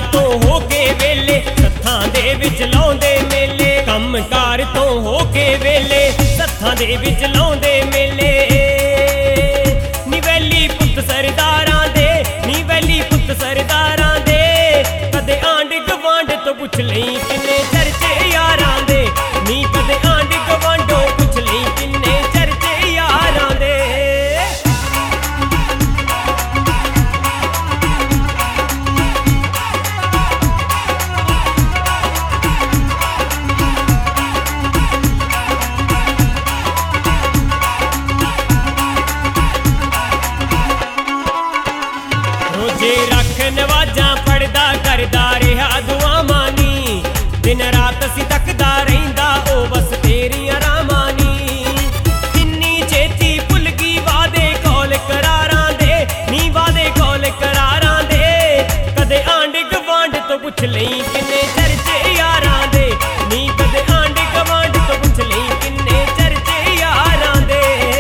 ਤੋਂ ਹੋ ਕੇ ਵੇਲੇ ਸੱਥਾਂ ਦੇ ਵਿੱਚ ਲਾਉਂਦੇ ਮੇਲੇ। ਕੰਮਕਾਰ ਤੋਂ ਹੋ ਕੇ ਵੇਲੇ ਸੱਥਾਂ ਦੇ ਵਿੱਚ ਲਾਉਂਦੇ ਮੇਲੇ। ਨੀ ਵੈਲੀ ਪੁੱਤ ਸਰਦਾਰਾਂ ਦੇ, ਨੀ ਵੈਲੀ ਪੁੱਤ ਸਰਦਾਰਾਂ ਦੇ, ਕਦੇ ਆਂਢ ਗਵਾਂਢ ਤੋਂ ਪੁੱਛ ਲਈ ਕਿੰਨੇ ਚਰਚੇ ਯਾਰਾਂ ਦੇ। ਨੀ ਕਦੇ ਆਂਢ ਗਵਾਂਢੋਂ ਪੁੱਛ ਲਈ ਕਿੰਨੇ ਚਰਚੇ ਯਾਰਾਂ ਦੇ। ਰੋਜੇ ਰੱਖ ਨਵਾਜ਼ਾਂ ਪੜਦਾ ਕਰਦਾ ਰਿਹਾ ਦੁਆਵਾਂ ਨੀ। ਦਿਨ ਰਾਤ ਅਸੀਂ ਤੱਕਦਾ ਰਹਿੰਦਾ ਉਹ ਬਸ ਤੇਰੀਆਂ ਰਾਹਾਂ ਨੀ। ਕਿੰਨੀ ਛੇਤੀ ਭੁੱਲ ਗਈ ਵਾਦੇ ਕੌਲ ਕਰਾਰਾਂ ਦੇ, ਨੀ ਵਾਦੇ ਕੌਲ ਕਰਾਰਾਂ ਦੇ। ਕਦੇ ਆਂਢ ਗਵਾਂਢ ਤੋਂ ਪੁੱਛ ਲਈ ਕਿੰਨੇ ਚਰਚੇ ਯਾਰਾਂ ਦੇ। ਨੀ ਕਦੇ ਆਂਢ ਗਵਾਂਢ ਤੋਂ ਪੁੱਛ ਲਈ ਕਿੰਨੇ ਚਰਚੇ ਯਾਰਾਂ ਦੇ।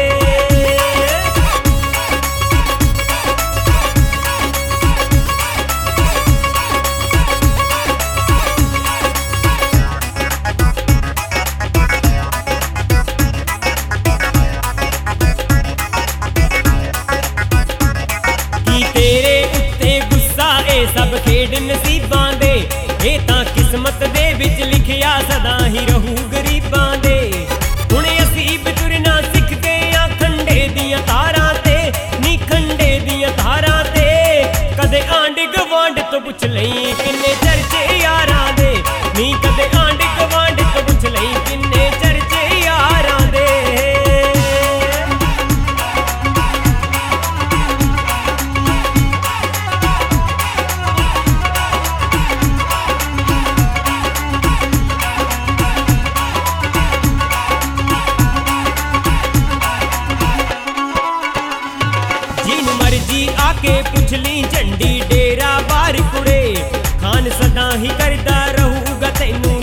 ਤੇਰੇ ਉੱਤੇ ਗੁੱਸਾ ਇਹ ਸਭ ਖੇਡ ਨਸੀਬਾਂ ਦੇ। ਇਹ ਤਾਂ ਕਿਸਮਤ ਦੇ ਵਿੱਚ ਲਿਖਿਆ ਸਦਾ ਹੀ ਰਹੂ ਗਰੀਬਾਂ ਦੇ। ਹੁਣ ਅਸੀਂ ਤੁਰਨਾ ਸਿੱਖ ਗਏ ਆ ਖੰਡੇ ਦੀਆਂ ਤਾਰਾਂ ਤੇ, ਨੀ ਖੰਡੇ ਦੀਆਂ ਤਾਰਾਂ ਤੇ। ਕਦੇ ਆਂਢ ਗਵਾਂਢ ਤੋਂ ਪੁੱਛ ਲਈ ਕਿੰਨੇ ਚਰਚੇ ਯਾਰਾਂ ਦੇ। ਨੀ ਕਦੇ ਆਂਢ ਗਵਾਂਢ ਤੋਂ ਪੁੱਛ ਲਈ ਕਿੰਨੇ ਚਰਚੇ ਯਾਰਾਂ ਦੇ। ਜਿਹਨੂੰ ਮਰਜੀ ਆ ਕੇ ਪੁੱਛ ਲਈ ਝੰਡੀ ਡੇਰਾ ਬਾਹਰ ਕੁੜੇ। ਖਾਨ ਸਦਾ ਹੀ ਕਰਦਾ ਰਹੂਗਾ ਤੈਨੂੰ